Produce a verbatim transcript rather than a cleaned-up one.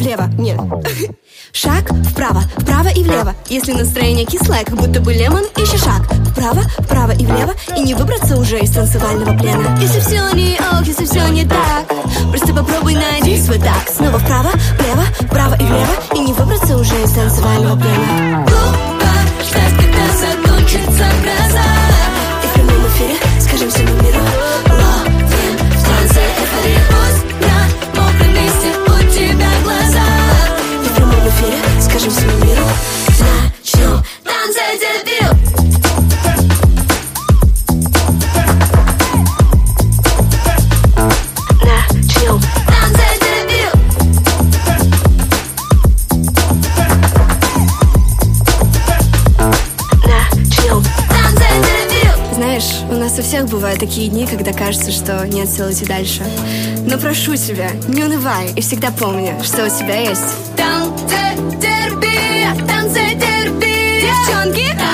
влево, нет. Шаг вправо, вправо и влево. Если настроение кислое, как будто бы лемон, ищи шаг вправо, вправо и влево, и не выбраться уже из танцевального плена. Если все не ок, если все не так, просто попробуй найди свой так. Снова вправо, влево, вправо и влево, и не выбраться уже из танцевального плена. Глупо ждать, когда закончится гроза, и в прямом эфире скажем всему миру: ловим в танце эйфорию. Пусть на мокром месте у тебя глаза, и в прямом эфире скажем всему миру: начнем танцы дебют. Начнем танцы дебют. Начнем танцы дебют. Знаешь, у нас у всех бывают такие дни, когда кажется, что нет сил идти дальше. Но прошу тебя, не унывай и всегда помни, что у тебя есть танцы терапия, танцы терапия. Девчонки,